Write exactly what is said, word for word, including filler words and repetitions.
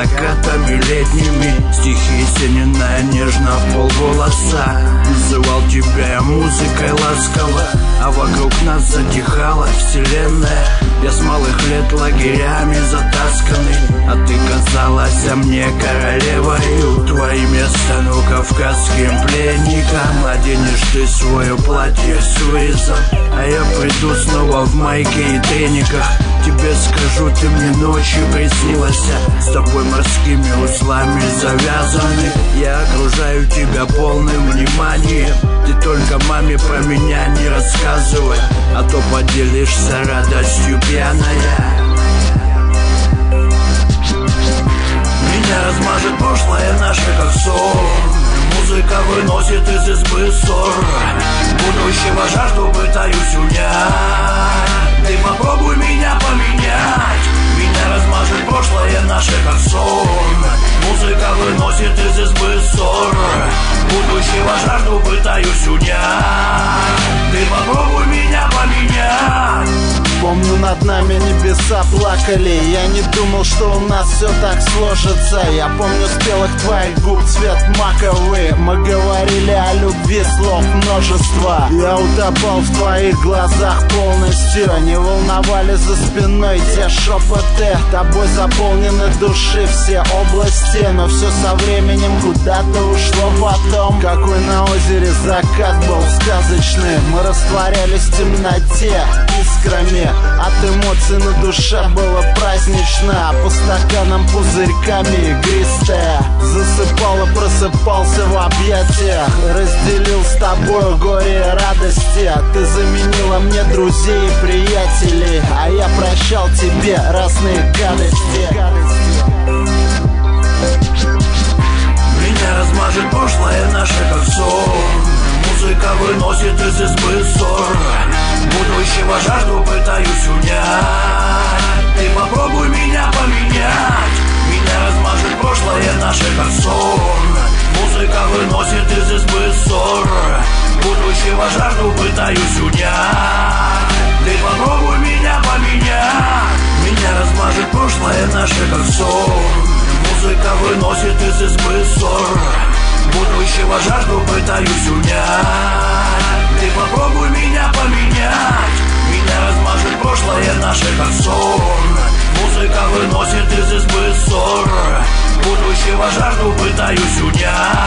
закатами летними. Стихи сенина нежно в полголоса. Называл тебя я музыкой ласково, а вокруг нас затихала вселенная. Я с малых лет лагерями затасканный, а ты казалась мне королевою. Твои места, ну, кавказским пленникам. Оденешь ты свое платье с вырезом, а я приду снова в майке и трениках. Тебе скажу, ты мне ночью приснилась, с тобой морскими узлами завязаны. Я окружаю тебя полным вниманием. Ты только маме про меня не рассказывай, а то поделишься радостью пьяная. Меня размажет прошлое наше, как сон. Музыка выносит из избы ссор. Будущего жажду пытаюсь унять. Ты попробуй меня поменять. Меня размажет прошлое наше, как сон. Музыка выносит из избы ссор. Будущего жажду пытаюсь унять. Ты попробуй меня поменять. Помню, над нами небеса плакали. Я не думал, что у нас все так сложится. Я помню спелых твоих губ цвет маковый. Мы говорили о любви, слов множество. Я утопал в твоих глазах полностью. Не волновали за спиной те шепоты. Тобой заполнены души все области. Но все со временем куда-то ушло потом. Какой на озере закат был сказочный. Мы растворялись в темноте искрами. От эмоций на душе было празднично, а по стаканам пузырьками игристая. Засыпал и просыпался в объятиях. Разделил с тобой горе и радости. Ты заменила мне друзей и приятелей, а я прощал тебе разные гадости. Меня размажет прошлое наше, как сон. Музыка выносит из избы ссор. Будущего жажду пытаюсь унять. Ты попробуй меня поменять. Меня размажет прошлое наше, как сон. Музыка выносит из избы ссор. Будущего жажду пытаюсь унять. Ты попробуй меня поменять. Меня размажет прошлое наше, как сон. Музыка выносит из избы ссор. Будущего жажду пытаюсь унять. Ты попробуй меня поменять. Меня размажет прошлое наше, как сон. Музыка выносит из избы ссор. Будущего жажду пытаюсь унять.